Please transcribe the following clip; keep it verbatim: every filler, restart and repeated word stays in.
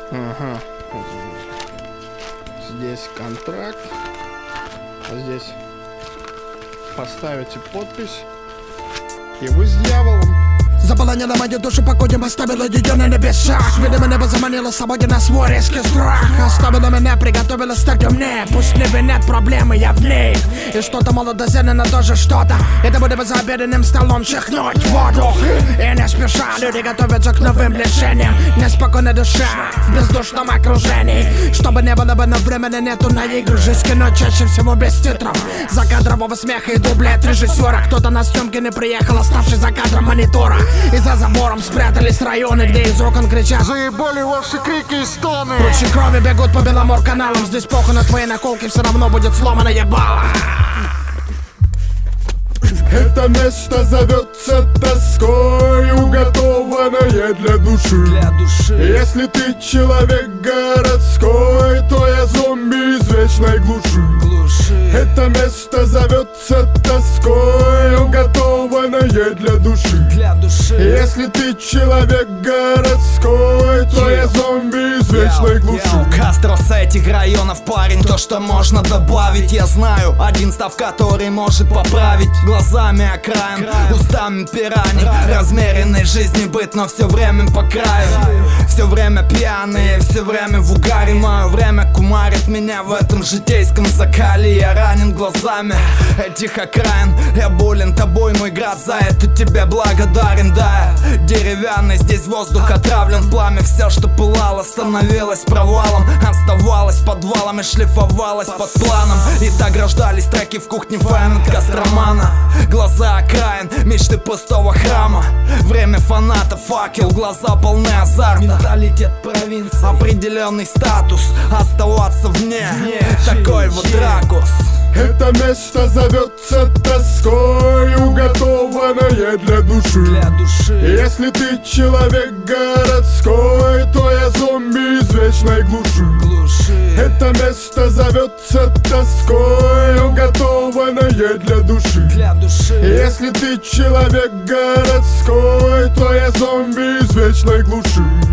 Ага. Здесь контракт. Здесь поставите подпись. И вы с дьяволом. Заполонила мою душу, покудем оставила ее на небесах. Видимо, небо заманило с собой на свой резкий страх. Оставила меня, приготовила стать умнее. Пусть не винят проблемы, я в ней. И что-то молодоземное тоже что-то. Это будем за обеденным столом чихнуть в воду. И не спеша, люди готовятся к новым лишениям. Неспокойная душа в бездушном окружении. Чтобы не было бы, но времени нету на игры. Жизнь кино чаще всего без титров. Закадрового смеха и дублет режиссера. Кто-то на съемке не приехал, оставшись за кадром монитора. И за забором спрятались районы, где из окон кричат: заебали ваши крики и стоны. Ручьи крови бегут по Беломор-каналам. Здесь похуй на твои наколки, все равно будет сломано ебало. Это место зовется тоской, уготованное для души. Для души. Если ты человек городской, то я зомби из вечной глуши. Глуши. Это место зовется тоской, уготованное для души. Для души. Если ты человек городской, то я зомби из вечной глуши. Кастро с этих районов парень, то что можно добавить. Я знаю один став, который может поправить. Глазами окраин, устами пираний. Размеренной жизни быт, но все время по краю. Все время пьяные, все время в угаре. Мое время кумарит меня в этом житейском закале. Я ранен глазами этих окраин. Я болен тобой, мой град, за это тебе благодарен. Да, деревянный, здесь воздух отравлен. Пламя, все, что пылало, становилось провалом. Оставалось подвалом и шлифовалось под планом. И так рождались треки в кухне фэн от Костромана. Глаза окраин, мечты пустого храма. Время фаната, факел, глаза полны азарта. Менталитет провинции. Определенный статус, оставаться вне, вне такой вот ракурс. Это место зовется тоской, уготованное для души. Для души. Если ты человек городской, то я зомби из вечной глуши. Глуши. Это место зовется тоской, уготованное для души. Для души. Если ты человек городской, то я зомби из вечной глуши.